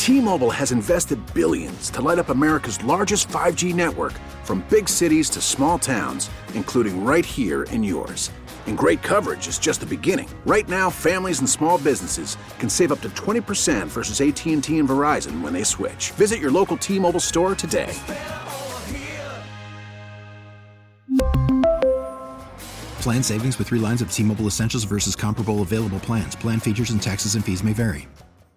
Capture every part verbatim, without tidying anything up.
T-Mobile has invested billions to light up America's largest five G network, from big cities to small towns, including right here in yours. And great coverage is just the beginning. Right now, families and small businesses can save up to twenty percent versus A T and T and Verizon when they switch. Visit your local T-Mobile store today. Plan savings with three lines of T-Mobile Essentials versus comparable available plans. Plan features and taxes and fees may vary.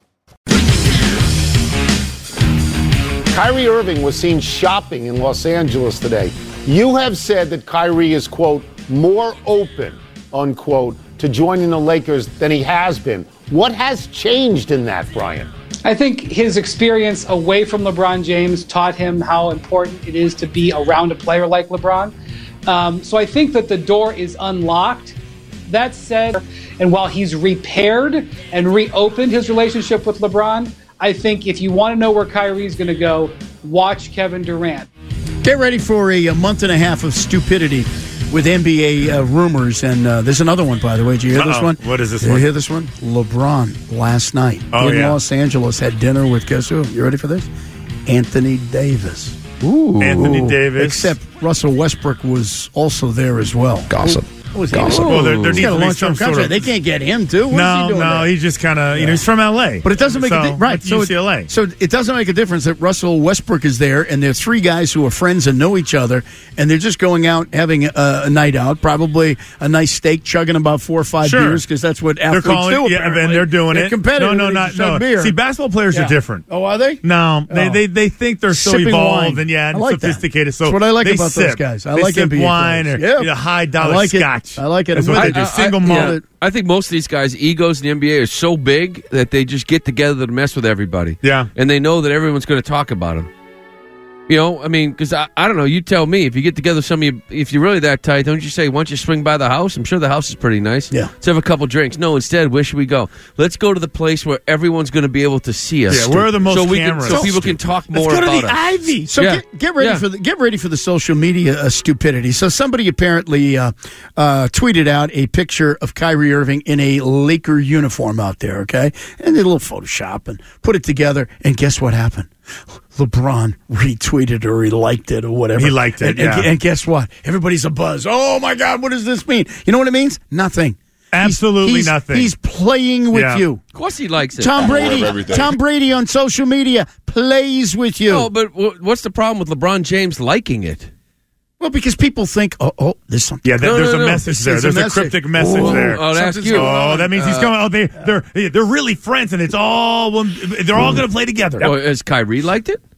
Kyrie Irving was seen shopping in Los Angeles today. You have said that Kyrie is, quote, more open, unquote, to joining the Lakers than he has been. What has changed in that, Brian? I think his experience away from LeBron James taught him how important it is to be around a player like LeBron. Um, so I think that the door is unlocked. That said, and while he's repaired and reopened his relationship with LeBron, I think if you want to know where Kyrie's going to go, watch Kevin Durant. Get ready for a, a month and a half of stupidity with N B A uh, rumors. And uh, there's another one, by the way. Did you hear Uh-oh. this one? What is this Did one? you hear this one? LeBron last night oh, in yeah. Los Angeles had dinner with, guess who? You ready for this? Anthony Davis. Ooh. Anthony Davis. Except Russell Westbrook was also there as well. Gossip. Was Gossip. Well, there, there He's needs got a to be long-term some sort contract. of... They can't get him, too. What no, is he doing no, there? he's just kind of, you Yeah. know, he's from L A. But it doesn't make so, a difference. Right. So So U C L A. It, so it doesn't make a difference that Russell Westbrook is there, and there are three guys who are friends and know each other, and they're just going out having a, a night out, probably a nice steak, chugging about four or five Sure. beers, because that's what They're athletes calling, do, yeah, apparently. and they're doing They're it. competitive. No, no, They not, just chug no. beer. See, basketball players Yeah. are different. Oh, are they? No, they, Oh. they they think they're so Sipping evolved wine. and yeah, I and like that. sophisticated. So That's what I like they about sip. those guys. I they like sip N B A wine players. or Yeah. you know, high I dollar like it. scotch. I like it. That's I'm what with they you. do. Single I, malt. yeah, I think most of these guys' egos in the N B A are so big that they just get together to mess with everybody. Yeah. And they know that everyone's going to talk about them. You know, I mean, because I, I don't know, you tell me, if you get together with some of you, if you're really that tight, don't you say, why don't you swing by the house? I'm sure the house is pretty nice. Yeah. Let's have a couple drinks. No, instead, where should we go? Let's go to the place where everyone's going to be able to see us. Yeah, where are the most so we can, cameras? So people can talk more Let's go about to the us. Ivy. So Yeah. get, get ready Yeah. for the get ready for the social media uh, stupidity. So somebody apparently uh, uh, tweeted out a picture of Kyrie Irving in a Laker uniform out there. Okay, and did a little Photoshop and put it together. And guess what happened? LeBron retweeted or he liked it or whatever. He liked it, And, and, yeah. and guess what? Everybody's a buzz. Oh my God, what does this mean? You know what it means? Nothing. Absolutely He's- he's- nothing. He's playing with Yeah. you. Of course he likes it. Tom aware of Brady. everything. Tom Brady on social media plays with you. No, but w- what's the problem with LeBron James liking it? Well, because people think, oh, oh, there's something. Yeah, there, No, there's no, a no. message there. There's a There's a, message. cryptic message Oh, there. Oh, that's Something's you. going Oh, on. that means he's Uh, going. Oh, they they're they're really friends, and it's all one- they're all going to play together. Oh, has Kyrie liked it?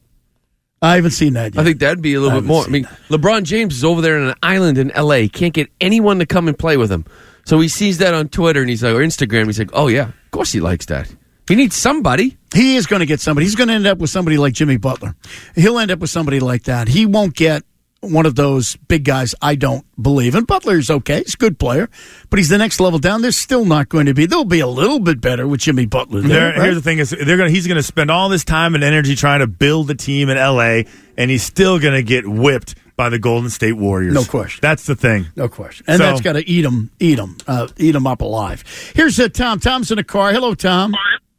I haven't seen that yet. I think that'd be a little I bit more. I haven't mean, LeBron James is over there in an island in L A. Can't get anyone to come and play with him. So he sees that on Twitter and he's like, or Instagram. He's like, oh yeah, of course he likes that. He needs somebody. He is going to get somebody. He's going to end up with somebody like Jimmy Butler. He'll end up with somebody like that. He won't get one of those big guys, I don't believe. And Butler's okay. He's a good player. But he's the next level down. There's still not going to be. They'll be a little bit better with Jimmy Butler there. There- right? Here's the thing: is they're going he's going to spend all this time and energy trying to build a team in L A, and he's still going to get whipped by the Golden State Warriors. No question. That's the thing. No question. And So- that's got to eat him, eat him, uh, eat him up alive. Here's uh, Tom. Tom's in a car. Hello, Tom.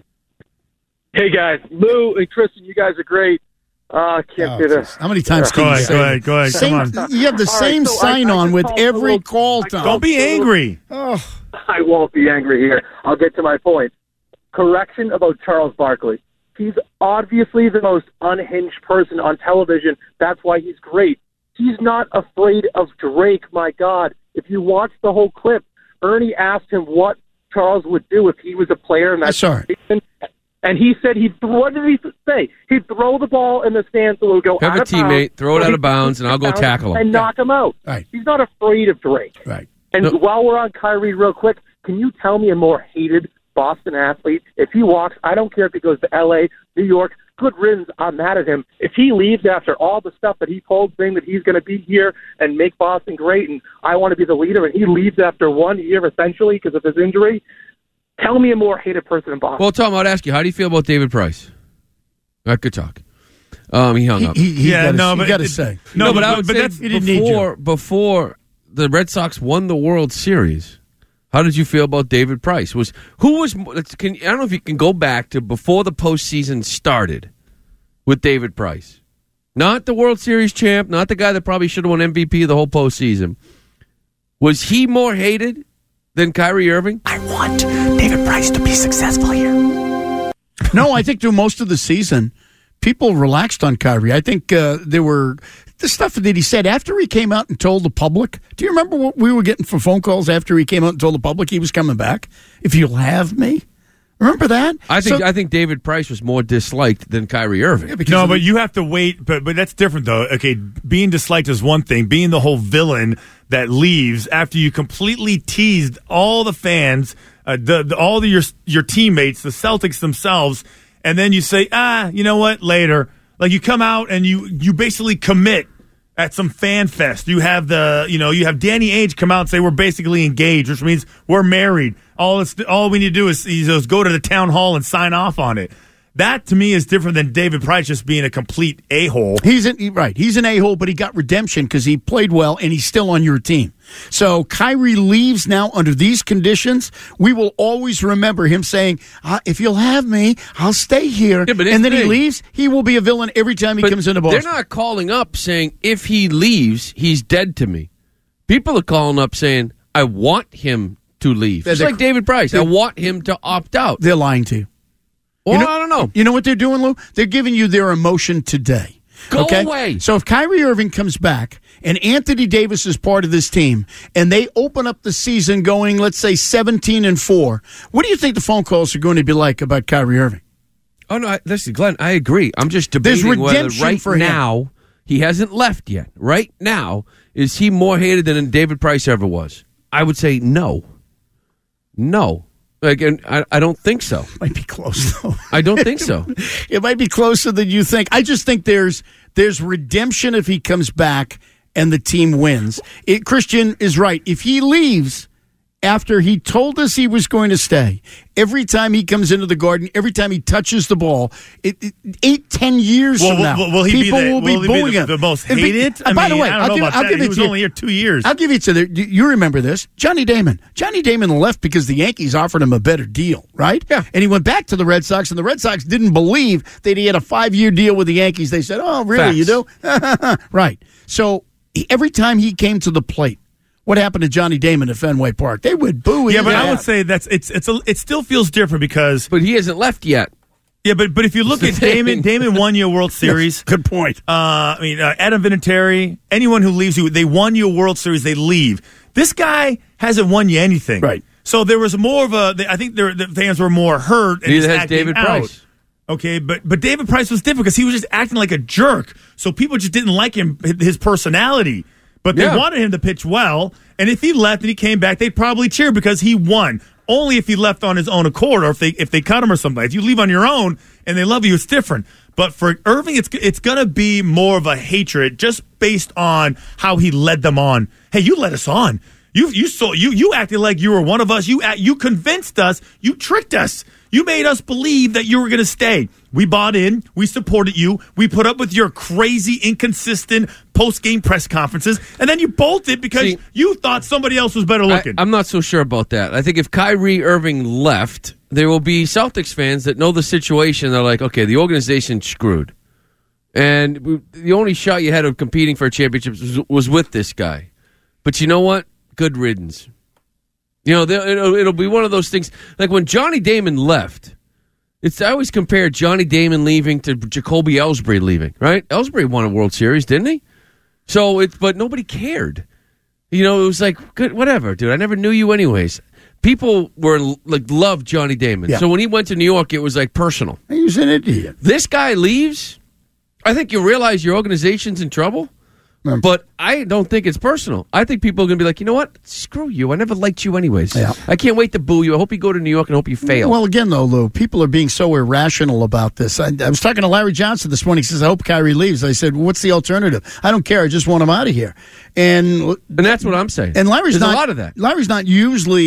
Hey, guys. Lou and Kristen, you guys are great. Uh, can't Oh, say geez. this. How many times Go can you ahead, say go that? ahead, go ahead. Same, Come on. You have the All right, same so I- I sign-on just with called a every little- call, I Tom. Don't be angry. Oh. I won't be angry here. I'll get to my point. Correction about Charles Barkley. He's obviously the most unhinged person on television. That's why he's great. He's not afraid of Drake, my God. If you watch the whole clip, Ernie asked him what Charles would do if he was a player in that I saw it. situation. And he said he'd, what did he say? He'd throw the ball in the stands so it would go Have out a of bounds, teammate, throw it or out he'd of bounds, and I'll go bounce tackle him. And knock him out. Right. He's not afraid of Drake. Right. And No. while we're on Kyrie real quick, can you tell me a more hated Boston athlete? If he walks, I don't care if he goes to L A, New York, good riddance, I'm mad at him. If he leaves after all the stuff that he pulled, saying that he's going to be here and make Boston great and I want to be the leader, and he leaves after one year essentially because of his injury, tell me a more hated person in Boston. Well, Tom, I'd ask you, how do you feel about David Price? That could talk. Um, he hung He, up. he, he Yeah, gotta, no, you but got to it- say. No, but, I would but say that's he didn't need before, before the Red Sox won the World Series, How did you feel about David Price? Was who was? Let's, can, I don't know if you can go back to before the postseason started with David Price, not the World Series champ, not the guy that probably should have won M V P of the whole postseason. Was he more hated than Kyrie Irving? I want David Price to be successful here. No, I think through most of the season, people relaxed on Kyrie. I think uh, there were the stuff that he said after he came out and told the public. Do you remember what we were getting for phone calls after he came out and told the public he was coming back? If you'll have me. Remember that? I think so, I think David Price was more disliked than Kyrie Irving. Yeah, no, but the, you have to wait. But but that's different, though. Okay, being disliked is one thing. Being the whole villain that leaves after you completely teased all the fans, uh, the, the all the, your your teammates, the Celtics themselves, and then you say, ah, you know what? Later, like you come out and you you basically commit at some fan fest. You have the you know you have Danny Ainge come out and say we're basically engaged, which means we're married. All it's, all we need to do is, is go to the town hall and sign off on it. That, to me, is different than David Price just being a complete a-hole. He's an, right. He's an a-hole, but he got redemption because he played well, and he's still on your team. So Kyrie leaves now under these conditions. We will always remember him saying, uh, if you'll have me, I'll stay here. Yeah, but and then the he thing. leaves. He will be a villain every time he But comes into Boston. They're not calling up saying, if he leaves, he's dead to me. People are calling up saying, I want him to leave. It's like David Price. I want him to opt out. They're lying to you. Well, you know, I don't know. You know what they're doing, Lou? They're giving you their emotion today. Go okay? away. So if Kyrie Irving comes back and Anthony Davis is part of this team and they open up the season going, let's say, seventeen and four, what do you think the phone calls are going to be like about Kyrie Irving? Oh, no, I, listen, Glenn, I agree. I'm just debating There's whether redemption right for him. now, he hasn't left yet. Right now, is he more hated than David Price ever was? I would say no. No. Like, and I, I don't think so. Might be close, though. I don't think so. It might be closer than you think. I just think there's there's redemption if he comes back and the team wins. It, Christian is right. If he leaves after he told us he was going to stay, every time he comes into the Garden, every time he touches the ball, it, it, eight, ten years well, from now, will, will he people be the, will be will he booing be the, him. the most And be- hated? uh, I by mean, the way, I don't I'll know give, about I'll that. give it He was to you. only here two years. I'll give it to you. You remember this. Johnny Damon. Johnny Damon left because the Yankees offered him a better deal, right? Yeah. And he went back to the Red Sox, and the Red Sox didn't believe that he had a five-year deal with the Yankees. They said, oh, really, Facts. you do? Right. So every time he came to the plate, what happened to Johnny Damon at Fenway Park? They would boo him. Yeah, but I out. would say that's it's it's a, it still feels different because But he hasn't left yet. yeah, but but if you look That's at the thing. Damon, Damon won you a World Series. Good point. Uh, I mean, uh, Adam Vinatieri, anyone who leaves you, they won you a World Series, they leave. This guy hasn't won you anything. Right. So there was more of a, I think there, the fans were more hurt. And Neither just has acting David out. Price. Okay, but but David Price was different because he was just acting like a jerk. So people just didn't like him, his personality. But they Yeah. wanted him to pitch well. And if he left and he came back, they'd probably cheer because he won. Only if he left on his own accord or if they if they cut him or something. If you leave on your own and they love you, it's different. But for Irving, it's it's going to be more of a hatred just based on how he led them on. Hey, you led us on. You you saw you you acted like you were one of us. You act, you convinced us. You tricked us. You made us believe that you were going to stay. We bought in. We supported you. We put up with your crazy, inconsistent post-game press conferences, and then you bolted because See, you thought somebody else was better looking. I, I'm not so sure about that. I think if Kyrie Irving left, there will be Celtics fans that know the situation. They're like, okay, the organization's screwed. And we, the only shot you had of competing for a championship was, was with this guy. But you know what? Good riddance. You know, it'll, it'll be one of those things. Like when Johnny Damon left, it's I always compare Johnny Damon leaving to Jacoby Ellsbury leaving, right? Ellsbury won a World Series, didn't he? So it's but nobody cared. You know, it was like, good, whatever, dude. I never knew you anyways. People were like loved Johnny Damon. Yeah. So when he went to New York, it was like personal. He was an idiot. This guy leaves, I think you realize your organization's in trouble. Mm. But I don't think it's personal. I think people are going to be like, you know what? Screw you. I never liked you anyways. Yeah. I can't wait to boo you. I hope you go to New York and hope you fail. Well, again, though, Lou, people are being so irrational about this. I, I was talking to Larry Johnson this morning. He says, I hope Kyrie leaves. I said, what's the alternative? I don't care. I just want him out of here. And and that's what I'm saying. and Larry's There's not a lot of that. Larry's not usually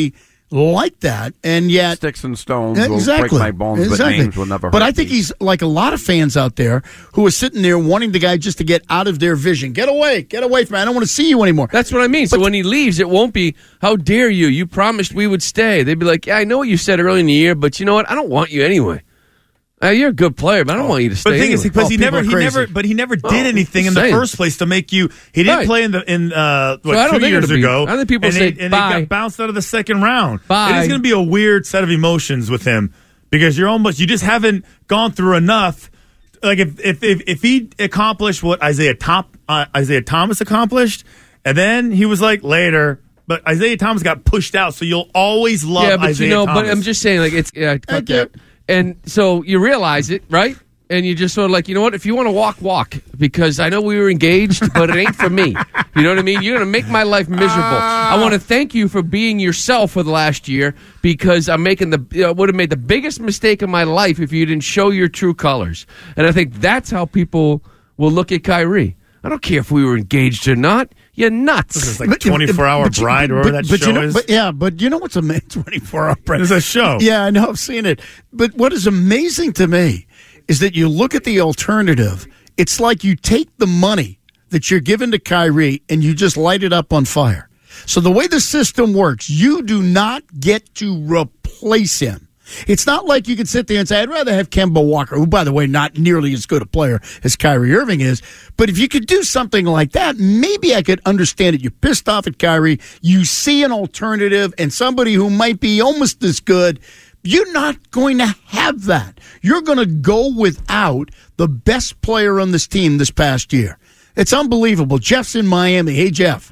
like that, and yet sticks and stones exactly, will break my bones, exactly. but names will never hurt But I think me. he's like a lot of fans out there who are sitting there wanting the guy just to get out of their vision. Get away, get away from me. I don't want to see you anymore. That's what I mean. But so when he leaves, it won't be, how dare you? You promised we would stay. They'd be like, yeah, I know what you said early in the year, but you know what? I don't want you anyway. Uh, you're a good player, but I don't want you to stay. But the thing anyway. is, because Oh, he people never, are he crazy. never, but he never did Oh, anything in the saying. first place to make you. He didn't Right. play in the in uh, what So I don't two think years it'll be- ago. I think people and say, he, and bye. he got bounced out of the second round. Bye. It is going to be a weird set of emotions with him because you're almost you just haven't gone through enough. Like if if if, if he accomplished what Isaiah Top uh, Isaiah Thomas accomplished, and then he was like later. But Isaiah Thomas got pushed out, so you'll always love yeah, but Isaiah you know, Thomas. but I'm just saying, like it's yeah, cut Okay. that. And so you realize it, right? And you just sort of like, you know what? If you want to walk, walk. Because I know we were engaged, but it ain't for me. You know what I mean? You're going to make my life miserable. Ah. I want to thank you for being yourself for the last year because I'm making the, you know, would have made the biggest mistake of my life if you didn't show your true colors. And I think that's how people will look at Kyrie. I don't care if we were engaged or not. You're nuts. This is like twenty-four hour but you- bride, or but- whatever that but show you know, is. But yeah, but you know what's amazing? twenty-four hour bride. It's a show. Yeah, I know. I've seen it. But what is amazing to me is that you look at the alternative. It's like you take the money that you're giving to Kyrie and you just light it up on fire. So the way the system works, you do not get to replace him. It's not like you can sit there and say, I'd rather have Kemba Walker, who, by the way, not nearly as good a player as Kyrie Irving is. But if you could do something like that, maybe I could understand it. You're pissed off at Kyrie. You see an alternative and somebody who might be almost as good. You're not going to have that. You're going to go without the best player on this team this past year. It's unbelievable. Jeff's in Miami. Hey, Jeff.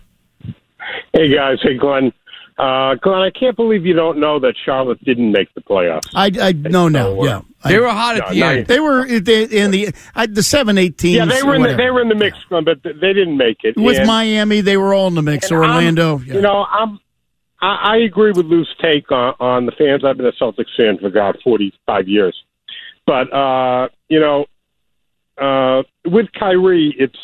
Hey, guys. Hey, Glenn. Uh, Glenn, I can't believe you don't know that Charlotte didn't make the playoffs. I, I know now. Yeah, They I, were hot at No, the not end. They were they, in the I, the seven eight teams. Yeah, they were in the, whatever. they were in the mix, Glenn, but they didn't make it. With And- Miami, they were all in the mix. and Orlando. I'm- yeah. You know, I'm. I, I agree with Lou's take on, on the fans. I've been a Celtics fan for God forty-five years, but uh, you know, uh, with Kyrie, it's.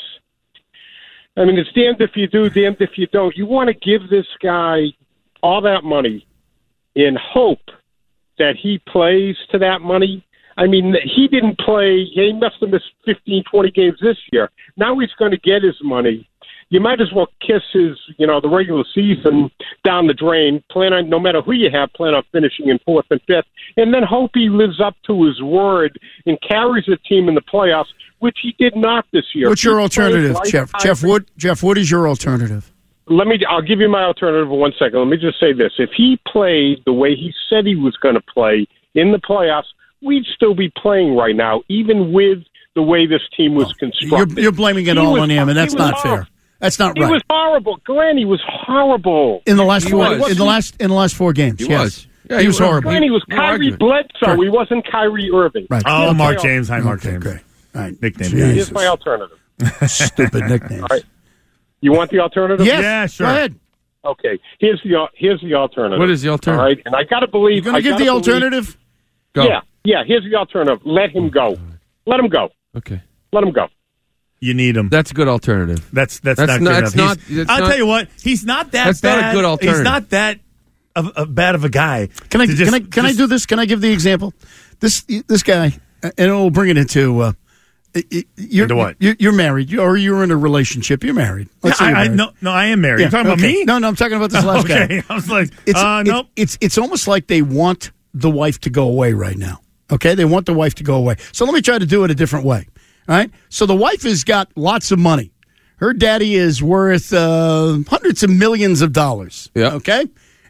I mean, it's damned if you do, damned if you don't. You want to give this guy all that money in hope that he plays to that money. I mean, he didn't play. He must have missed fifteen, twenty games this year. Now he's going to get his money. You might as well kiss his, you know, the regular season down the drain. Plan on, no matter who you have, plan on finishing in fourth and fifth, and then hope he lives up to his word and carries the team in the playoffs, which he did not this year. What's your He alternative, played like Jeff? Kyrie. Jeff Wood. Jeff, what is your alternative? Let me. I'll give you my alternative in one second. Let me just say this: if he played the way he said he was going to play in the playoffs, we'd still be playing right now, even with the way this team was constructed. You're, you're blaming it He all was- on him, and he that's was not horrible. fair. That's not He right. was horrible, Glenn. He was horrible. in the last He four, was. in the last in the last four games, He yes, was. Yeah, he, he was was. horrible. Glenn, he was No Kyrie argument. Bledsoe. Sure. He wasn't Kyrie Irving. Right. Oh, Mark playoffs. James. Hi, Mark Okay, James. great. All right. Nickname. Jesus. Here's my alternative. Stupid nicknames. All right. You want the alternative? Yes. Yeah, sure. Go ahead. Okay. Here's the here's the alternative. What is the alternative? All right. And I got to believe. You're going I to give gotta the believe- alternative? Go. Yeah. Yeah. Here's the alternative. Let him go. Let him go. Okay. Let him go. You need him. That's a good alternative. That's that's, That's not not- good that's enough. not- He's- that's I'll not- tell you what. He's not that That's not a bad. good alternative. He's not that of, of bad of a guy. Can I to can just- I can I just- do this? Can I give the example? This this guy, and it'll bring it into. Uh, you're, Into what? You're, you're married, or you're in a relationship. You're married. Let's say I, you're I, married. no, no, I am married. Yeah, You're talking okay. about me? No, no, I'm talking about this last okay. guy. I was like, It's, uh, it- nope. it's it's almost like they want the wife to go away right now. Okay, they want the wife to go away. So let me try to do it a different way. All right. So the wife has got lots of money. Her daddy is worth uh, hundreds of millions of dollars. Yeah. Okay.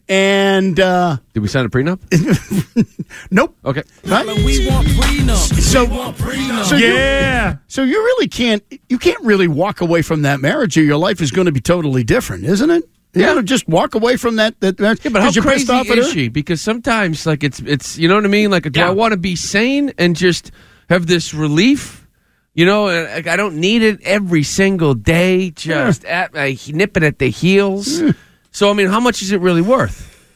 And uh, Did we sign a prenup? nope. Okay. Right? We want prenup. So, We want prenup. so you- yeah. so you really can't you can't really walk away from that marriage, or your life is going to be totally different, isn't it? You Yeah. gotta just walk away from that that marriage. Yeah, but how 'cause you're pissed crazy off at is her? she? Because sometimes, like, it's it's you know what I mean. Like, do Yeah. I want to be sane and just have this relief? You know, and, like, I don't need it every single day. Just at I nip it at the heels. So, I mean, how much is it really worth?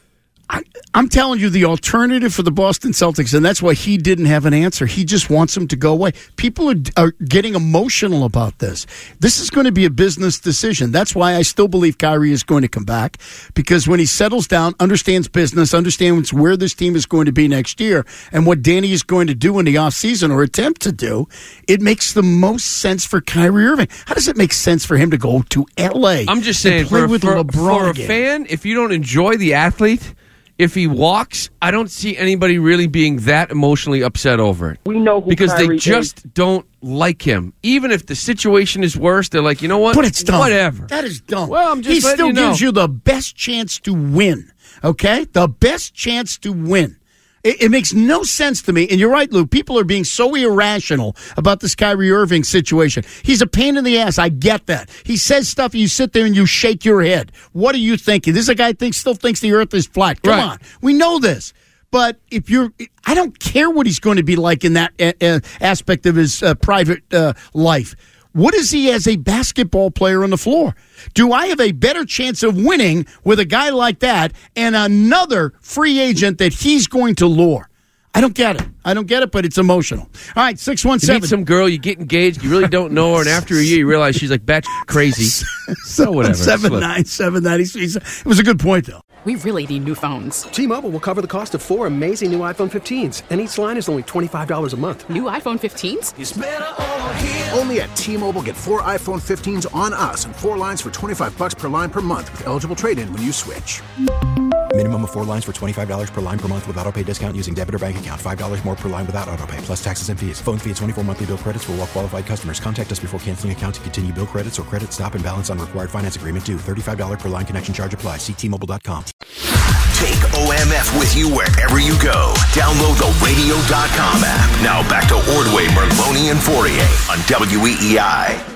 I, I'm telling you, the alternative for the Boston Celtics, and that's why he didn't have an answer. He just wants him to go away. People are, are getting emotional about this. This is going to be a business decision. That's why I still believe Kyrie is going to come back, because when he settles down, understands business, understands where this team is going to be next year, and what Danny is going to do in the offseason or attempt to do, it makes the most sense for Kyrie Irving. How does it make sense for him to go to L A? I'm just saying, play for, with for, LeBron for a again? fan, if you don't enjoy the athlete, if he walks, I don't see anybody really being that emotionally upset over it. We know who because Kyrie they just is. don't like him. Even if the situation is worse, they're like, you know what? But it's dumb. Whatever. That is dumb. Well, I'm just he letting still you know. gives you the best chance to win. Okay, the best chance to win. It, it makes no sense to me. And you're right, Lou. People are being so irrational about this Kyrie Irving situation. He's a pain in the ass. I get that. He says stuff, and you sit there and you shake your head. What are you thinking? This is a guy who thinks, still thinks the earth is flat. Come Right. on. We know this. But if you're, I don't care what he's going to be like in that uh, uh, aspect of his uh, private uh, life. What is he as a basketball player on the floor? Do I have a better chance of winning with a guy like that and another free agent that he's going to lure? I don't get it. I don't get it, but it's emotional. All right, six one You seven. meet some girl, you get engaged, you really don't know her, and after a year you realize she's like bat crazy. So whatever. seven nine seven nine. It was a good point, though. We really need new phones. T-Mobile will cover the cost of four amazing new iPhone fifteens, and each line is only twenty-five dollars a month. New iPhone fifteens? It's better over here. Only at T-Mobile, get four iPhone fifteens on us and four lines for twenty-five bucks per line per month with eligible trade-in when you switch. Minimum of four lines for twenty-five dollars per line per month with autopay discount using debit or bank account. five dollars more per line without autopay, plus taxes and fees. Phone fee at twenty-four monthly bill credits for well-qualified customers. Contact us before canceling account to continue bill credits or credit stop and balance on required finance agreement due. thirty-five dollars per line connection charge applies. See T Mobile dot com. Take O M F with you wherever you go. Download the radio dot com app. Now back to Ordway, Merloni, and Fourier on W E E I.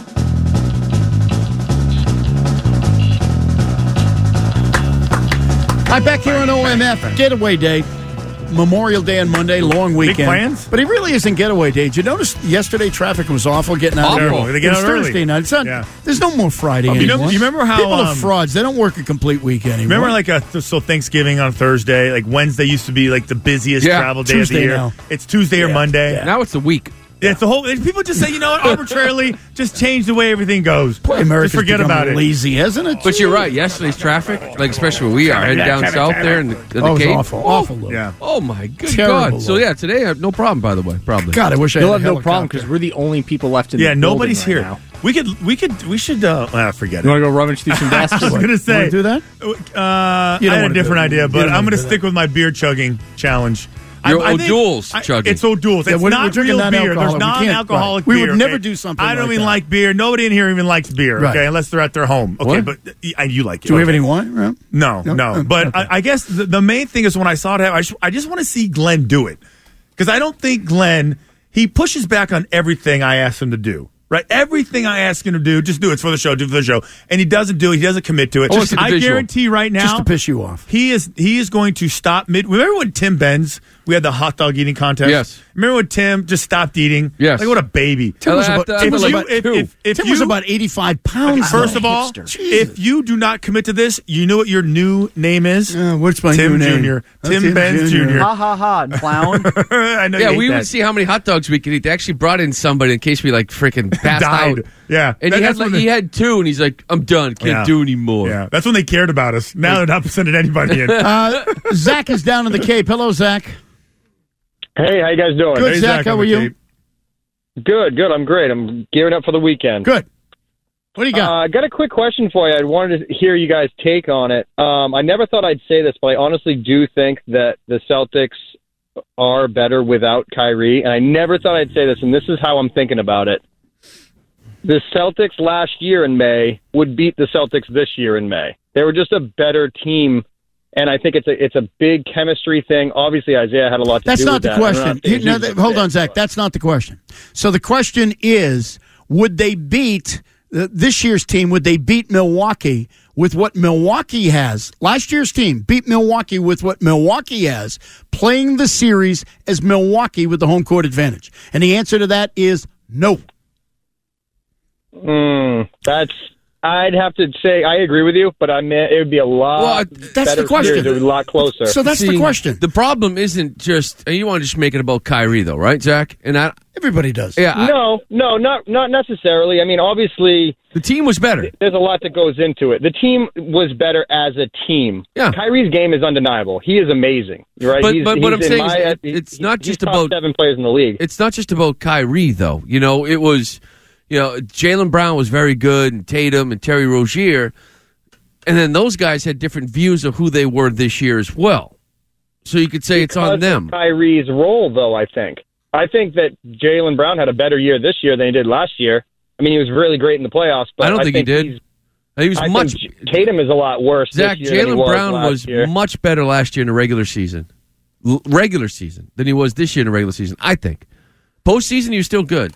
All right, back here on O M F, Getaway Day. Memorial Day on Monday, long weekend. Big plans? But it really isn't Getaway Day. Did you notice yesterday traffic was awful getting out Awful. of there? They get It was out early. Thursday night. It's not, Yeah. There's no more Friday You know- anymore. you remember how, People are um, frauds. They don't work a complete week anymore. Remember, like, a, so Thanksgiving on Thursday, like Wednesday used to be like the busiest Yeah, travel day Tuesday of the year. now. It's Tuesday or Yeah, Monday. yeah. Now it's a week. Yeah, it's the whole. and people just say, you know what, arbitrarily, just change the way everything goes. Boy, America's just forget become about it. lazy, hasn't it? But you're right. Yesterday's traffic, like especially where we are, heading down south there in the, in the Oh, it was Cape. awful. Oh, Awful, Lou. Yeah. Oh my good Terrible, God! So Lou. yeah, today I have no problem. By the way, probably. God, I wish I You'll had have a no problem helicopter. because we're the only people left in Yeah, the nobody's building here. right now. We could, we could, we should. Uh, ah, forget You it. want to go rummage through some I was baskets? gonna say, Wanna do that? Uh, You I don't had a wanna do different it. idea, You but don't I'm wanna going to do stick with my beer chugging challenge. Your I, I think- O'Doul's I- chugging. It's O'Doul's. Yeah, It's we're- not we're drinking real beer. There's non-alcoholic. We can't- non-alcoholic right. We beer. would never okay? do something I don't like even that. like beer. Nobody in here even likes beer, Right. okay? Unless they're at their home. Okay, What? but uh, you like it. Do we have Okay. any wine? Right? No, No? no. Oh, But okay. I, I guess the, the main thing is when I saw it, I just, I just want to see Glenn do it. Because I don't think Glenn, he pushes back on everything I ask him to do. Right? Everything I ask him to do, just do it. It's for the show, do it for the show. And he doesn't do it. He doesn't commit to it. Just a I visual. guarantee right now. Just to piss you off. He is he is going to stop mid. Remember when Tim Benz, we had the hot dog eating contest? Yes. Remember when Tim just stopped eating? Yes. Like what a baby. Tim was about- Tim was if you- about if- two. if- if Tim you- was about eighty-five pounds. First though. of all, Hipster. if you do not commit to this, you know what your new name is? Uh, what's my Tim new name? Junior Oh, Tim, Tim Benz Junior Junior Ha ha ha, clown. I know Yeah, you we hate would that. see how many hot dogs we could eat. They actually brought in somebody in case we like freaking passed Died. out. Yeah. And That- he had that's like, when he they- had two, and he's like, "I'm done. Can't Yeah. do anymore." Yeah, that's when they cared about us. Now they're not sending anybody in. Uh, Zach is down in the Cape. Hello, Zach. Hey, how you guys doing? Good, Hey, Zach. Zach, How on are the you? Cape. Good, good. I'm great. I'm gearing up for the weekend. Good. What do you got? Uh, I got a quick question for you. I wanted to hear you guys' take on it. Um, I never thought I'd say this, but I honestly do think that the Celtics are better without Kyrie, and I never thought I'd say this, and this is how I'm thinking about it. The Celtics last year in May would beat the Celtics this year in May. They were just a better team, and I think it's a it's a big chemistry thing. Obviously, Isaiah had a lot to That's do not with the that. I don't know question. if they You- no, used that- it hold fit, on, Zach. but- That's not the question. So the question is, would they beat uh, this year's team? Would they beat Milwaukee with what Milwaukee has? Last year's team beat Milwaukee with what Milwaukee has, playing the series as Milwaukee with the home court advantage. And the answer to that is no. Mm, that's I'd have to say I agree with you, but I mean, it would be a lot Well, that's better the question. series. It would be a lot closer. So that's the See, question. The problem isn't just and you want to just make it about Kyrie, though, right, Zach? And I, Everybody does. yeah, I- no, no, not not necessarily. I mean, obviously, the team was better. there's a lot that goes into it. The team was better as a team. Yeah. Kyrie's game is undeniable. He is amazing. Right? But- he's, but he's what I'm in saying my, is it- he- it's not he's just top about- seven players in the league. It's not just about Kyrie, though. You know, it was, you know, Jaylen Brown was very good, and Tatum and Terry Rozier, and then those guys had different views of who they were this year as well. So you could say it's on Because them. of Kyrie's role, though, I think. I think that Jaylen Brown had a better year this year than he did last year. I mean, he was really great in the playoffs, but I don't think, he did. he's- He was I much. think Tatum is a lot worse. Zach, this year than he Jaylen was Brown last was year. much better last year in the regular season, L- regular season, than he was this year in the regular season. I think. Postseason, he was still good.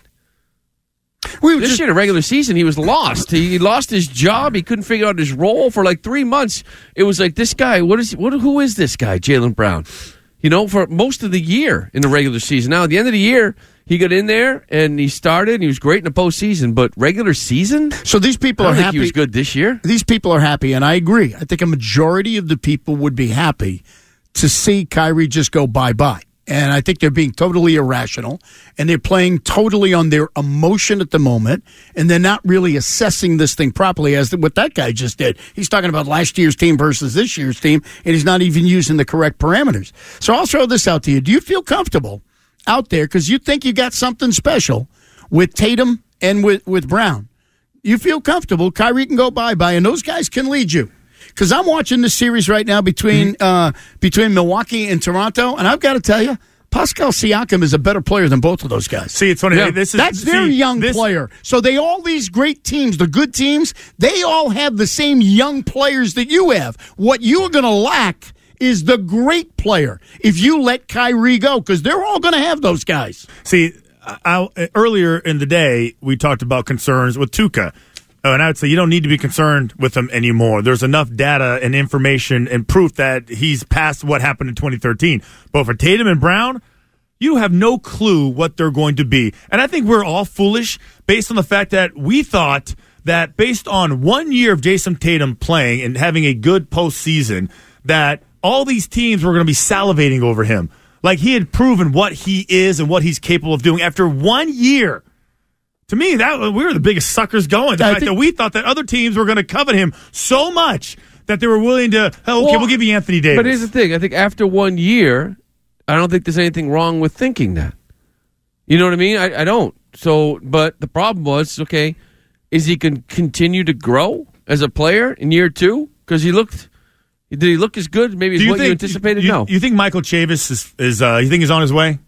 We were This just, year in the regular season, he was lost. He, he lost his job. He couldn't figure out his role for like three months. It was like, this guy, what is? What? Who is this guy, Jaylen Brown? You know, for most of the year in the regular season. Now, at the end of the year, he got in there and he started. And he was great in the postseason, but regular season. so these people I are don't think happy. he was good this year. These people are happy, and I agree. I think a majority of the people would be happy to see Kyrie just go bye-bye. And I think they're being totally irrational, and they're playing totally on their emotion at the moment, and they're not really assessing this thing properly as what that guy just did. He's talking about last year's team versus this year's team, and he's not even using the correct parameters. So I'll throw this out to you. Do you feel comfortable out there, because you think you got something special with Tatum and with, with Brown? You feel comfortable, Kyrie can go bye-bye, and those guys can lead you. Because I'm watching this series right now between Mm-hmm. uh, between Milwaukee and Toronto, and I've got to tell you, Pascal Siakam is a better player than both of those guys. See, it's funny. Yeah. This is That's their see, young this- player. So they all these great teams, the good teams, they all have the same young players that you have. What you are going to lack is the great player if you let Kyrie go, because they're all going to have those guys. See, I, I, earlier in the day, we talked about concerns with Tuca. And I would say you don't need to be concerned with him anymore. There's enough data and information and proof that he's past what happened in twenty thirteen. But for Tatum and Brown, you have no clue what they're going to be. And I think we're all foolish based on the fact that we thought that based on one year of Jason Tatum playing and having a good postseason, that all these teams were going to be salivating over him. Like he had proven what he is and what he's capable of doing after one year. To me, that we were the biggest suckers going. The I fact think- that we thought that other teams were going to covet him so much that they were willing to, oh, okay, Well, we'll give you Anthony Davis. But here's the thing. I think after one year, I don't think there's anything wrong with thinking that. You know what I mean? I, I don't. So, but the problem was, okay, is he can continue to grow as a player in year two? Because he looked, did he look as good maybe as Do what you anticipated? You, no. You think Michael Chavis is, is uh, you think he's on his way?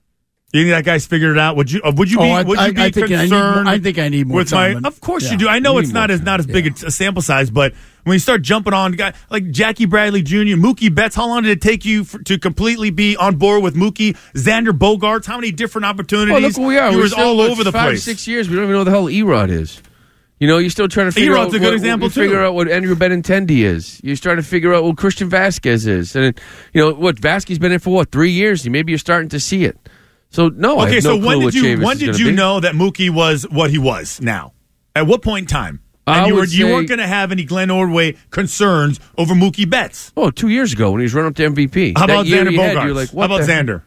You think that guy's figured it out? Would you? Uh, would you be? Oh, I- would you I- be I think I need concerned? more- I think I need more with my. time. Of course Yeah. you do. I know You it's need not more as not as time. big a sample size, but when you start jumping on guy like Jackie Bradley Junior, Mookie Betts, how long did it take you for, to completely be on board with Mookie, Xander Bogaerts? How many different opportunities? Well, look who we are. You We're were still, all what, over the five, place. six years. We don't even know who the hell Erod is. You know, you're still trying to figure Erod's out a good what, example, what, figure too. out what Andrew Benintendi is. You're trying to figure out what Christian Vasquez is. And, you know, what, Vasquez's been in for, what, three years? Maybe you're starting to see it. So, no, I Okay, have no so clue when what did you Chavis when is did gonna you be. know that Mookie was what he was now? At what point in time? And I you were would you say- weren't going to have any Glenn Ordway concerns over Mookie Betts. Oh, two years ago when he was running up to M V P. How That about year Xander he had, Bogaerts? you're like, How what about the- Xander?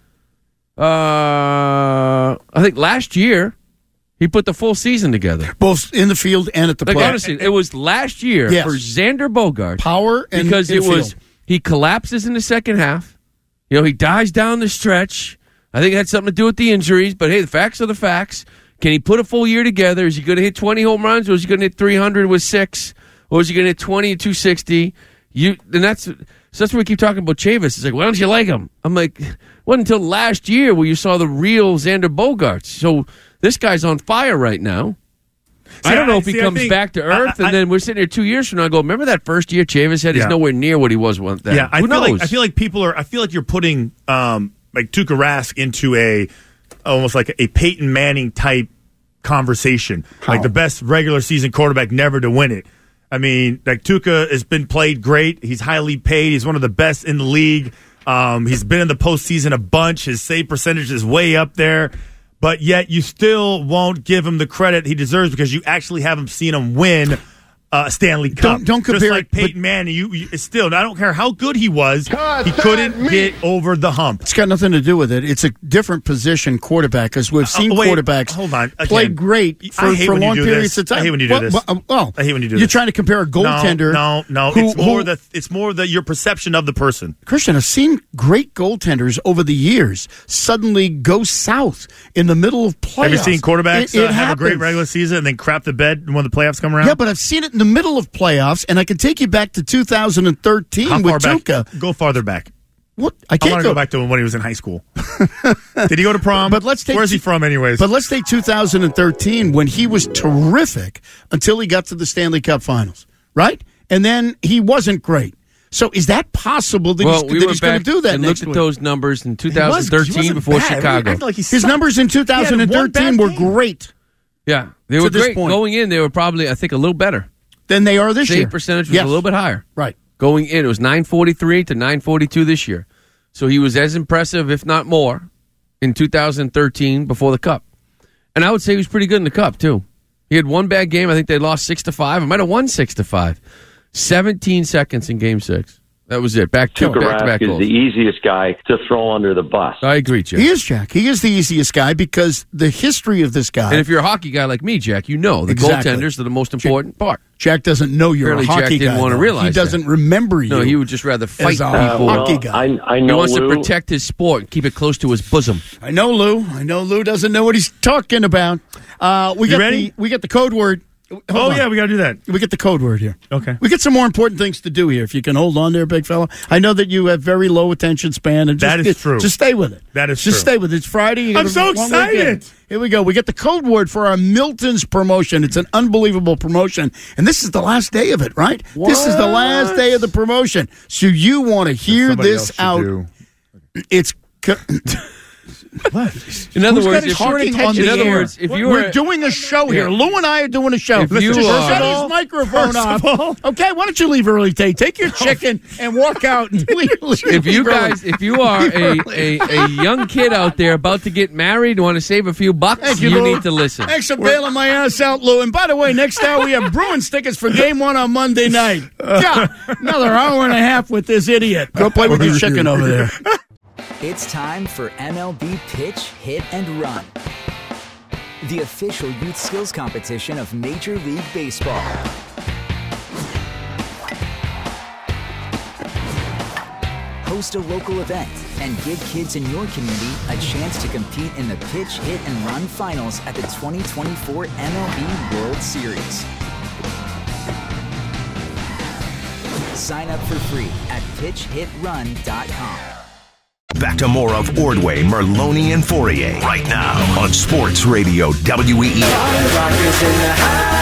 Uh, I think last year he put the full season together. Both in the field and at the Like plate. honestly, it was last year Yes. for Xander Bogaerts. Power and because it infield. was he collapses in the second half. You know, he dies down the stretch. I think it had something to do with the injuries, but hey, the facts are the facts. Can he put a full year together? Is he going to hit twenty home runs, or is he going to hit three hundred with six, or is he going to hit twenty and two sixty? You and that's so that's what we keep talking about. Chavis. It's like, why don't you like him? I'm like, it wasn't until last year where you saw the real Xander Bogaerts. So this guy's on fire right now. I don't know if he see, I comes think- back to earth, I- I- and then we're sitting here two years from now. And go, remember that first year Chavis had? He's Yeah. nowhere near what he was one then. Yeah, I Who feel knows? like I feel like people are. I feel like you're putting um, like Tuukka Rask into a almost like a Peyton Manning type conversation, How? like the best regular season quarterback never to win it. I mean, like Tuukka has been played great. He's highly paid. He's one of the best in the league. Um, he's been in the postseason a bunch. His save percentage is way up there. But yet you still won't give him the credit he deserves because you actually haven't seen him win uh, Stanley Cup. Don't- don't compare Just like it, but- Peyton Manning. You, you still, I don't care how good he was, Cut he that couldn't meat. get over the hump. It's got nothing to do with it. It's a different position quarterback because we've seen Uh, wait, quarterbacks hold on. play Again, great for, I hate for when you long do periods this. of time. I hate when you do well, this. Well, well, I hate when you do You're this. trying to compare a goaltender. No, no, no. who- it's more who- the it's more the your perception of the person. Christian, I've seen great goaltenders over the years suddenly go south in the middle of playoffs. Have you seen quarterbacks It- it uh, have a great happens. regular season and then crap the bed when the playoffs come around? Yeah, but I've seen it in the middle of playoffs, and I can take you back to two thousand thirteen How with far back? Tuca. Go farther back. What? I I can't want to go back to when he was in high school. Did he go to prom? But let's take Where's he from, anyways? But let's take two thousand thirteen when he was terrific until he got to the Stanley Cup Finals, right? And then he wasn't great. So is that possible that Well, he's, we that went he's going back to do that and next looked at week? those numbers in He was- he twenty thirteen wasn't before bad. Chicago. Acted like he His sucked. numbers in He had one two thousand thirteen bad were game. great Yeah, they To were this great. point. Going in, they were probably, I think, a little better. than they are this Save year. percentage was Yes. a little bit higher. Right. Going in, it was nine forty-three to nine forty-two this year. So he was as impressive, if not more, in two thousand thirteen before the Cup. And I would say he was pretty good in the Cup, too. He had one bad game. I think they lost six to five. I might have won six to five. seventeen seconds in game six. That was it. Back to Tuukka back to back Rask is goals. the easiest guy to throw under the bus. I agree, Jack. He is, Jack. He is the easiest guy because the history of this guy. And if you're a hockey guy like me, Jack, you know the Exactly. goaltenders are the most important part. Jack doesn't know you're Apparently a hockey Jack didn't guy. want to though. realize He doesn't that. remember you. No, he would just rather fight as a people. hockey well, guy. I, I know He wants Lou. to protect his sport and keep it close to his bosom. I know Lou. I know Lou doesn't know what he's talking about. Uh, we You got ready? the we got the code word. Hold oh, on. yeah, we got to do that. We get the code word here. Okay. We get some more important things to do here. If you can hold on there, big fella. I know that you have very low attention span, and just, That is true. Just stay with it. That is just true. stay with it. It's Friday. You got I'm a so long excited. weekend. Here we go. We get the code word for our Milton's promotion. It's an unbelievable promotion, and this is the last day of it, right? This is the last day of the promotion. So you want to hear Somebody this else should out? do. It's. Co- In other Who's words, got if, talking in on the other air? words, if you we're were doing a show here, Yeah. Lou and I are doing a show. If you Listen, are- shut his microphone First off. of all- Okay, why don't you leave early, Tate? Take your chicken and walk out. And leave, if you guys, if you are a, a, a young kid out there about to get married and want to save a few bucks, Thank you, you, Lou. need to listen. Thanks for bailing my ass out, Lou. And by the way, next hour we have Bruins tickets for game one on Monday night. God, another hour and a half with this idiot. Go play with your chicken over there. It's time for M L B Pitch, Hit, and Run, the official youth skills competition of Major League Baseball. Host a local event and give kids in your community a chance to compete in the Pitch, Hit, and Run finals at the twenty twenty-four M L B World Series. Sign up for free at pitch hit run dot com. Back to more of Ordway, Merloni, and Fourier right now on Sports Radio W E E I.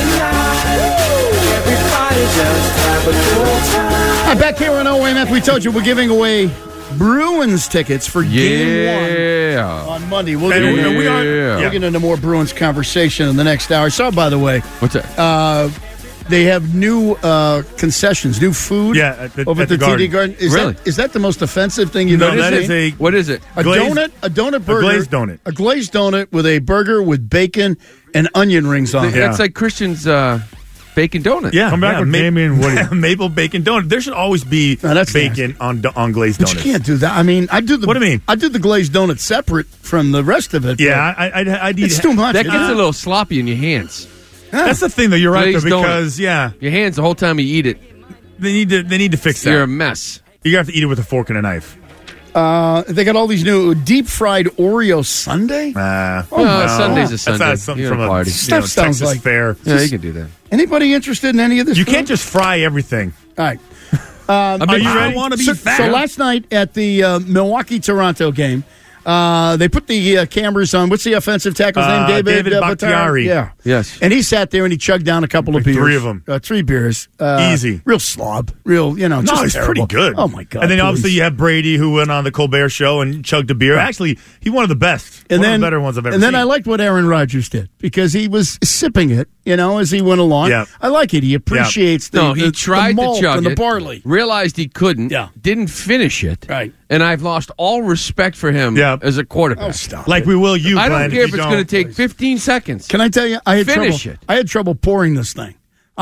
All right, back here on O M F, we told you we're giving away Bruins tickets for game Yeah. one on Monday. We'll And get, we- we are- Yeah. we'll get into more Bruins conversation in the next hour. So, by the way, What's that? uh, they have new uh, concessions, new food Yeah, at the- over at at the, the T D Garden. Garden. Is, Really? that, is that the most offensive thing you've No, ever that seen? is a What is it? A glazed- donut, a donut burger, glazed donut. a glazed donut with a burger with bacon and onion rings on it. That's like Christian's uh, bacon donut. Yeah, Come back yeah, with ma- Jamie and Woody. maple bacon donut. There should always be No, that's bacon on do- on glazed But donuts. you can't do that. I mean, I do the. What do you mean? I do the glazed donut separate from the rest of it. Yeah, I, I, I, I need. it's too much. That gets Uh, a little sloppy in your hands. That's the thing, though. You're right, though, Glazed donut. because yeah, Your hands the whole time you eat it. they need to they need to fix that. You're a mess. You have to eat it with a fork and a knife. Uh, they got all these new deep fried Oreo sundae. Uh, Oh, no, my Sunday's God. a Sunday. That's not something You're from at a party. you Stuff know, sounds Texas like- fair. Yeah, you can do that. Anybody interested in any of this? You food? can't just fry everything. All right. Um, Are you I- ready? I wanna be so, fat. so last night at the uh, Milwaukee-Toronto game, uh, they put the uh, cameras on. What's the offensive tackle's Uh, name? David, David uh, Bakhtiari. Yeah. Yes. And he sat there and he chugged down a couple of Like beers. three of 'em. Uh, three beers. Uh, Easy. Real slob. Real, you know, No, just he's terrible. pretty good. Oh, my God. And then please. obviously you have Brady, who went on the Colbert Show and chugged a beer. Actually, he's one of the best. And one then, of the better ones I've ever and then seen. I liked what Aaron Rodgers did because he was sipping it, you know, as he went along. Yeah. I like it. He appreciates the, No, he the, tried the to malt chug and the it, barley. realized he couldn't, Yeah. didn't finish it, Right. and I've lost all respect for him Yeah. as a quarterback. Oh, stop like it. we will you, I don't Glenn, care if you it's don't. going to take fifteen seconds. Can I tell you, I had Finish trouble. it. I had trouble pouring this thing.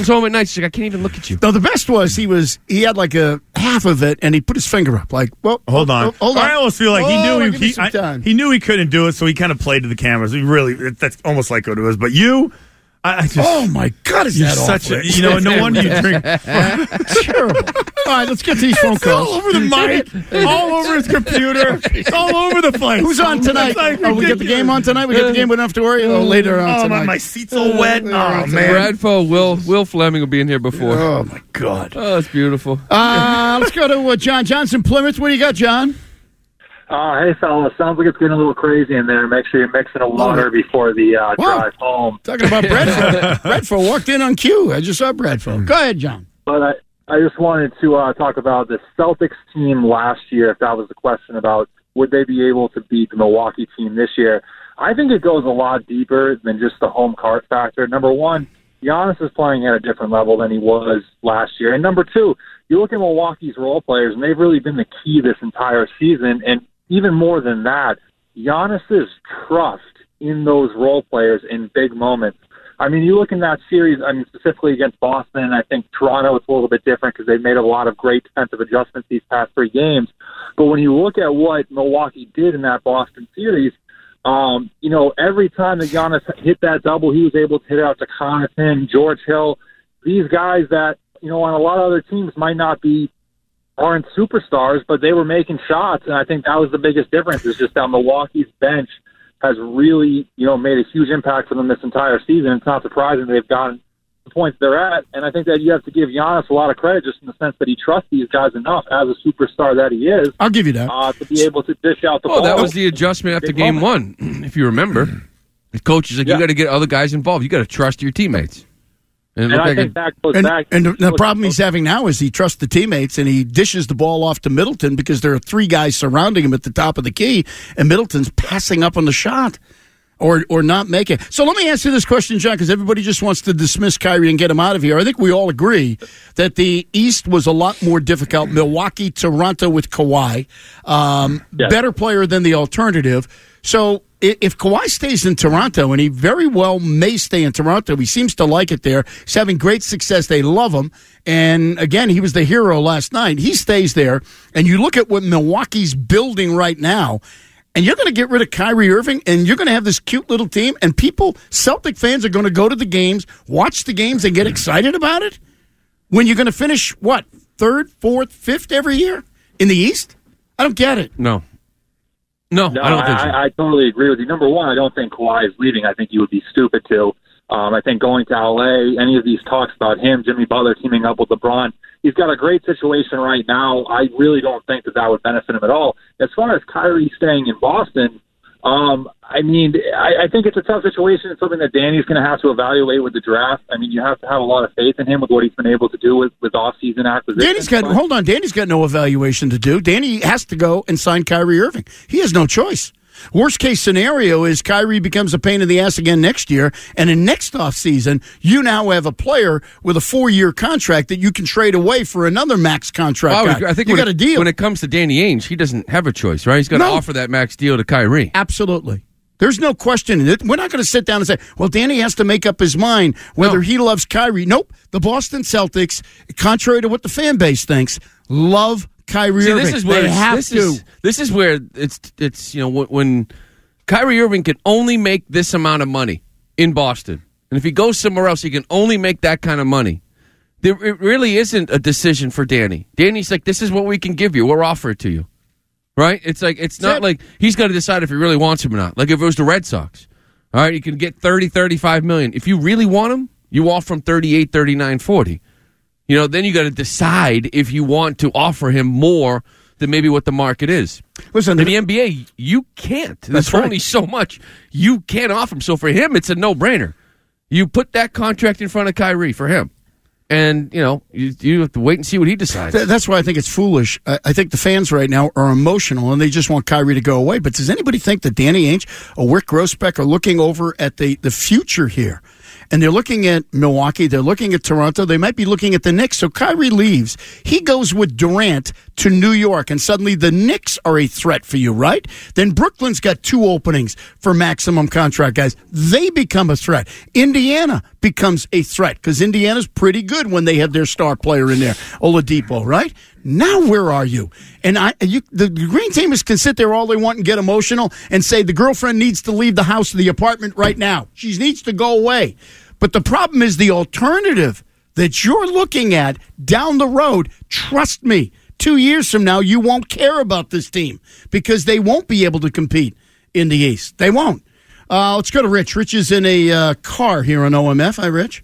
comes home at night, she's like, I can't even look at you. No, the best was he was he had like a half of it, and he put his finger up, like, well, hold on. Oh, hold on. I almost feel like he oh, knew he, he, I, he knew he couldn't do it, so he kind of played to the cameras. He really, that's almost like what it was. But you, I, I just, oh my God, is you're that such awful? a, you know, no wonder you drink. Terrible. All right, let's get to these phone It's calls. all over the mic, all over his computer, it's all over the place. Who's on tonight? Like oh, we got the game on tonight. We got the game. We don't have to worry. Oh, later on oh, tonight. my, my seat's all wet. Oh man, Bradfo, Will Will Fleming will be in here before. Oh my God. Oh, it's beautiful. Uh, let's go to uh, John Johnson, Plymouth. What do you got, John? Uh, hey, fellas. Sounds like it's getting a little crazy in there. Make sure you're mixing a water Oh. before the uh, Whoa. drive home. Talking about Bradford. Bradford walked in on cue. I just saw Bradford. Go ahead, John. But I, I just wanted to uh, talk about the Celtics team last year, if that was the question about would they be able to beat the Milwaukee team this year. I think it goes a lot deeper than just the home court factor. Number one, Giannis is playing at a different level than he was last year. And number two, you look at Milwaukee's role players, and they've really been the key this entire season. And even more than that, Giannis's trust in those role players in big moments. I mean, you look in that series, I mean, specifically against Boston, and I think Toronto, it's a little bit different because they've made a lot of great defensive adjustments these past three games. But when you look at what Milwaukee did in that Boston series, um, you know, every time that Giannis hit that double, he was able to hit out to Connaughton, George Hill, these guys that, you know, on a lot of other teams might not be aren't superstars, but they were making shots, and I think that was the biggest difference, is just that Milwaukee's bench has really, you know, made a huge impact for them this entire season. It's not surprising they've gotten the points they're at, and I think that you have to give Giannis a lot of credit just in the sense that he trusts these guys enough as a superstar that he is. I'll give you that. Uh, to be able to dish out the Well, ball. that was the adjustment after Big game moment. one, if you remember. The coach is like, Yeah. you got to get other guys involved. You got to trust your teammates. And, it And looked I like think a- that goes And, back. and the, the problem he's having now is he trusts the teammates and he dishes the ball off to Middleton because there are three guys surrounding him at the top of the key, and Middleton's passing up on the shot or or not making it. So let me answer this question, John, because everybody just wants to dismiss Kyrie and get him out of here. I think we all agree that the East was a lot more difficult. Milwaukee, Toronto with Kawhi, um, Yes. better player than the alternative. So i- if Kawhi stays in Toronto, and he very well may stay in Toronto, he seems to like it there. He's having great success. They love him. And again, he was the hero last night. He stays there. And you look at what Milwaukee's building right now, and you're going to get rid of Kyrie Irving, and you're going to have this cute little team, and people, Celtic fans, are going to go to the games, watch the games, and get excited about it? When you're going to finish, what, third, fourth, fifth every year in the East? I don't get it. No. No, No, I don't think so. I, I totally agree with you. Number one, I don't think Kawhi is leaving. I think you would be stupid to. Um, I think going to L A, any of these talks about him, Jimmy Butler teaming up with LeBron, he's got a great situation right now. I really don't think that that would benefit him at all. As far as Kyrie staying in Boston, um, I mean, I, I think it's a tough situation. It's something that Danny's going to have to evaluate with the draft. I mean, you have to have a lot of faith in him with what he's been able to do with, with off-season acquisitions. Danny's got, But- hold on, Danny's got no evaluation to do. Danny has to go and sign Kyrie Irving. He has no choice. Worst case scenario is Kyrie becomes a pain in the ass again next year, and in next offseason, you now have a player with a four-year contract that you can trade away for another max contract. Well, I, would guy. agree. I think you when got a it, deal. when it comes to Danny Ainge, he doesn't have a choice, right? He's got to No. offer that max deal to Kyrie. Absolutely. There's no question. We're not going to sit down and say, well, Danny has to make up his mind whether No. he loves Kyrie. Nope. The Boston Celtics, contrary to what the fan base thinks, love Kyrie See, Irving. this is where they it's- have this to. Is, this is where it's it's you know when, when Kyrie Irving can only make this amount of money in Boston, and if he goes somewhere else, he can only make that kind of money. There it really isn't a decision for Danny. Danny's like, this is what we can give you. We'll offer it to you, right? It's like it's not it. like he's got to decide if he really wants him or not. Like if it was the Red Sox, all right, you can get thirty, thirty-five million. If you really want him, you offer him thirty-eight, thirty-nine, forty. You know, then you got to decide if you want to offer him more than maybe what the market is. Listen, in the N B A, you can't. There's That's right. only so much you can't offer him. So for him, it's a no-brainer. You put that contract in front of Kyrie for him, and you know you, you have to wait and see what he decides. Th- That's why I think it's foolish. I, I think the fans right now are emotional and they just want Kyrie to go away. But does anybody think that Danny Ainge or Rick Grossbeck are looking over at the, the future here? and they're looking at Milwaukee, they're looking at Toronto, they might be looking at the Knicks. So Kyrie leaves. He goes with Durant to New York, and suddenly the Knicks are a threat for you, right? Then Brooklyn's got two openings for maximum contract guys. They become a threat. Indiana becomes a threat because Indiana's pretty good when they have their star player in there, Oladipo, right? Now where are you? And I, you, the Green Teamers can sit there all they want and get emotional and say the girlfriend needs to leave the house or the apartment right now. She needs to go away. But the problem is the alternative that you're looking at down the road. Trust me, two years from now, you won't care about this team because they won't be able to compete in the East. They won't. Uh, let's go to Rich. Rich is in a uh, car here on O M F. Hi, Rich.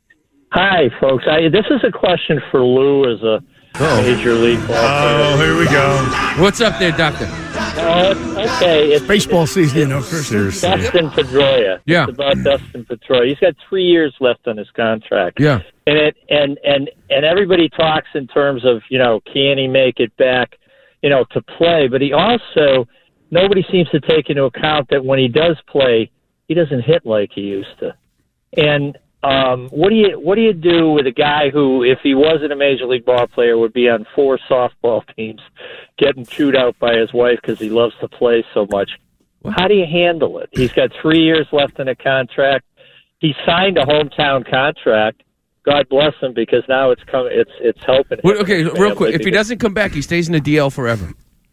Hi, folks. I, this is a question for Lou as a Uh-oh. Major league ball Oh, here we go. What's up there, Doctor? Uh, okay, it's baseball season, you know, Chris. Seriously. Dustin Pedroia. Yeah. It's about Dustin Pedroia. He's got three years left on his contract. Yeah. And it and and and everybody talks in terms of, you know, can he make it back, you know, to play? But he also, nobody seems to take into account that when he does play, he doesn't hit like he used to. And Um, what do you what do you do with a guy who, if he wasn't a major league ball player, would be on four softball teams, getting chewed out by his wife because he loves to play so much? How do you handle it? He's got three years left in a contract. He signed a hometown contract. God bless him, because now it's come it's it's helping him. Well, okay, real quick. If he doesn't come back, he stays in the D L forever.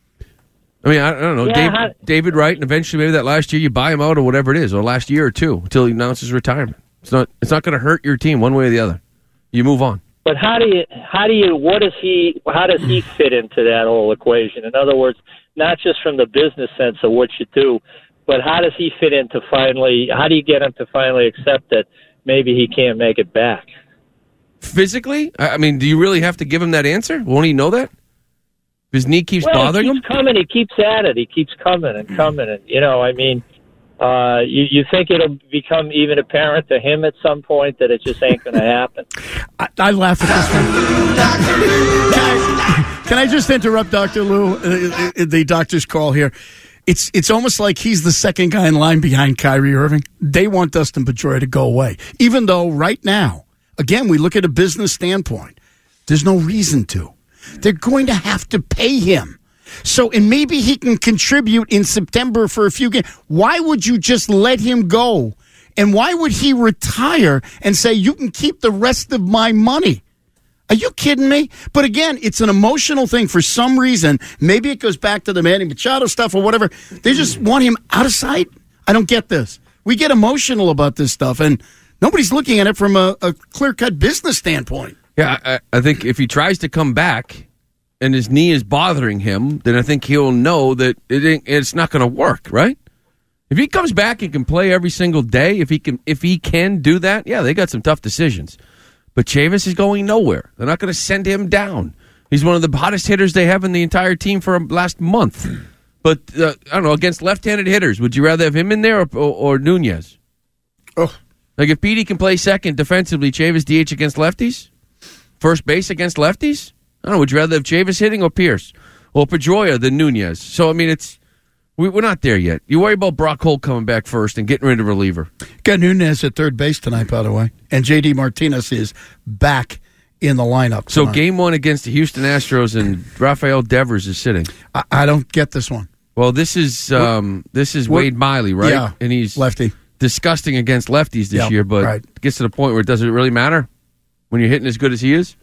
I mean, I, I don't know, Yeah, David, how- David Wright, and eventually maybe that last year you buy him out or whatever it is, or last year or two until he announces retirement. It's not. It's not going to hurt your team one way or the other. You move on. But how do you, how do you, what does he, how does he fit into that whole equation? In other words, not just from the business sense of what you do, but how does he fit into finally, how do you get him to finally accept that maybe he can't make it back? Physically? I I mean, do you really have to give him that answer? Won't he know that? His knee keeps well, bothering he him? keeps coming, he keeps at it, he keeps coming and coming. And, you know, I mean, uh, you, you think it'll become even apparent to him at some point that it just ain't going to happen? I, I laugh at this one. Can I, can I just interrupt Doctor Lou, uh, uh, the doctor's call here? It's it's almost like he's the second guy in line behind Kyrie Irving. They want Dustin Pedroia to go away, even though right now, again, we look at a business standpoint. There's no reason to. They're going to have to pay him. So, and maybe he can contribute in September for a few games. Why would you just let him go? And why would he retire and say, you can keep the rest of my money? Are you kidding me? But again, it's an emotional thing for some reason. Maybe it goes back to the Manny Machado stuff or whatever. They just want him out of sight. I don't get this. We get emotional about this stuff, and nobody's looking at it from a, a clear-cut business standpoint. Yeah, I, I think if he tries to come back and his knee is bothering him, then I think he'll know that it ain't, it's not going to work, right? If he comes back and can play every single day, if he can, if he can do that, yeah, they got some tough decisions. But Chavis is going nowhere. They're not going to send him down. He's one of the hottest hitters they have in the entire team for last month. But uh, I don't know, against left-handed hitters, would you rather have him in there or, or, or Nunez? Oh, like if Petey can play second defensively, Chavis D H against lefties, first base against lefties. I don't know. Would you rather have Chavis hitting or Pierce or Pedroia than Nunez? So I mean, it's we, we're not there yet. You worry about Brock Holt coming back first and getting rid of reliever. Got Nunez at third base tonight, by the way, and J D Martinez is back in the lineup So tonight. game one against the Houston Astros, and Rafael Devers is sitting. I, I don't get this one. Well, this is um, this is What- Wade Miley, right? Yeah, and he's lefty. disgusting against lefties this Yep, year, but right. it gets to the point where it doesn't really matter when you're hitting as good as he is.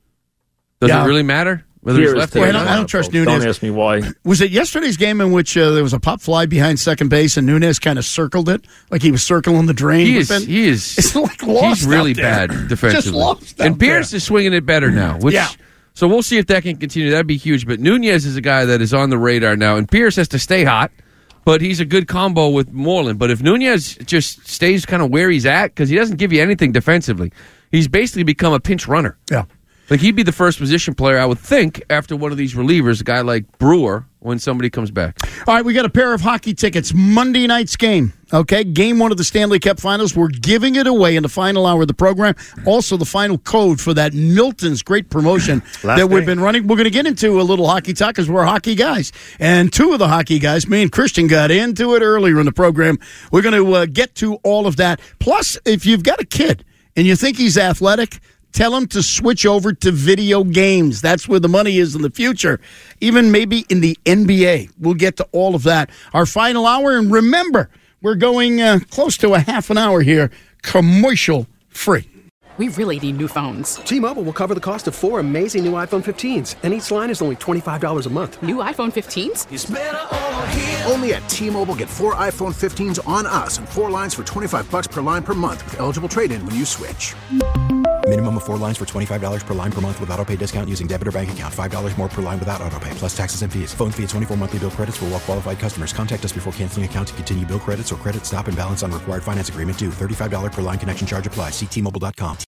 Does Yeah. it really matter whether he's Here is lefty the- or I don't- not? I don't trust Nunez. Don't ask me why. Was it yesterday's game in which uh, there was a pop fly behind second base and Nunez kind of circled it like he was circling the drain? He But is. then- He is. It's like lost He's really out there. bad defensively. Just lost out and Pierce there. is swinging it better now. Which, Yeah. So we'll see if that can continue. That'd be huge. But Nunez is a guy that is on the radar now, and Pierce has to stay hot. But he's a good combo with Moreland. But if Nunez just stays kind of where he's at, because he doesn't give you anything defensively, he's basically become a pinch runner. Yeah. Like, he'd be the first position player, I would think, after one of these relievers, a guy like Brewer, when somebody comes back. All right, we got a pair of hockey tickets. Monday night's game, okay? Game one of the Stanley Cup Finals. We're giving it away in the final hour of the program. Also, the final code for that Milton's great promotion that we've been running. We're going to get into a little hockey talk because we're hockey guys. And two of the hockey guys, me and Christian, got into it earlier in the program. We're going to uh, get to all of that. Plus, if you've got a kid and you think he's athletic, tell him to switch over to video games. That's where the money is in the future. Even maybe in the N B A. We'll get to all of that. Our final hour. And remember, we're going uh, close to a half an hour here, commercial free. We really need new phones. T-Mobile will cover the cost of four amazing new iPhone fifteens, and each line is only twenty-five dollars a month. New iPhone fifteens? It's better over here. Only at T-Mobile, get four iPhone fifteens on us and four lines for twenty-five bucks per line per month with eligible trade-in when you switch. Minimum of four lines for twenty-five dollars per line per month with autopay discount using debit or bank account. five dollars more per line without autopay, plus taxes and fees. Phone fee at twenty-four monthly bill credits for well-qualified customers. Contact us before canceling account to continue bill credits or credit stop and balance on required finance agreement due. thirty-five dollars per line connection charge applies. See T Mobile dot com.